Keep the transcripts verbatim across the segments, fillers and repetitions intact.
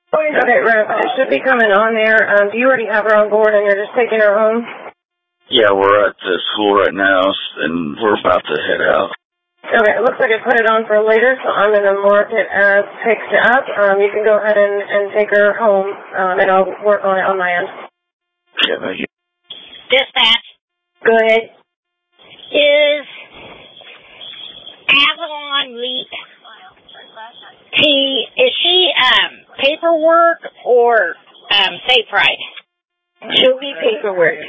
Okay, Rev, it should be coming on there. Um, do you already have her on board and you're just taking her home? Yeah, we're at the school right now, and we're about to head out. Okay, it looks like I put it on for later, so I'm going to mark it as picked up. Um, you can go ahead and, and take her home, um, and I'll work on it on my end. Yeah, thank you. Dispatch. Go ahead. Is Avalon Leap T, is she um, paperwork or um, safe ride? She'll be paperwork.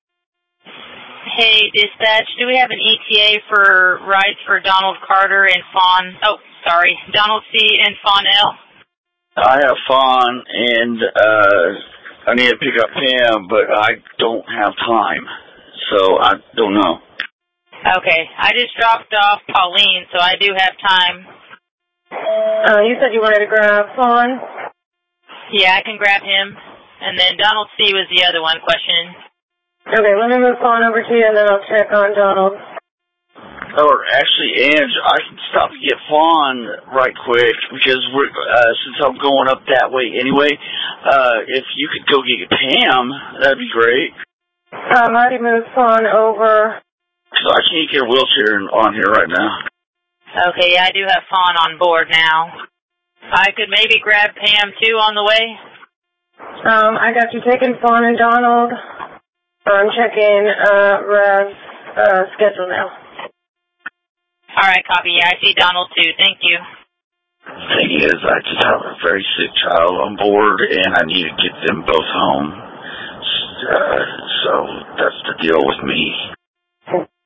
Hey, dispatch, do we have an E T A for rides for Donald Carter and Fawn? Oh, sorry, Donald C. and Fawn L. I have Fawn, and uh, I need to pick up Pam, but I don't have time, so I don't know. Okay, I just dropped off Pauline, so I do have time. Uh, you said you wanted to grab Fawn? Yeah, I can grab him. And then Donald C. was the other one questioning. Okay, let me move Fawn over to you, and then I'll check on Donald. Or actually, Ange, I can stop to get Fawn right quick, because we're, uh, since I'm going up that way anyway, uh, if you could go get Pam, that'd be great. Um, I already moved Fawn over. Because I can't get a wheelchair on here right now. Okay, yeah, I do have Fawn on board now. I could maybe grab Pam, too, on the way. Um, I got you taking Fawn and Donald. I'm checking, uh, Rev's, uh, schedule now. All right, copy. Yeah, I see Donald, too. Thank you. The thing is, I just have a very sick child on board, and I need to get them both home. Uh, so that's the deal with me.